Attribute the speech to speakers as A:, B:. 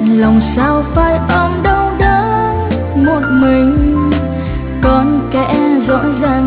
A: lòng sao phải ôm đau đớn một mình. Con kẻ dõi gian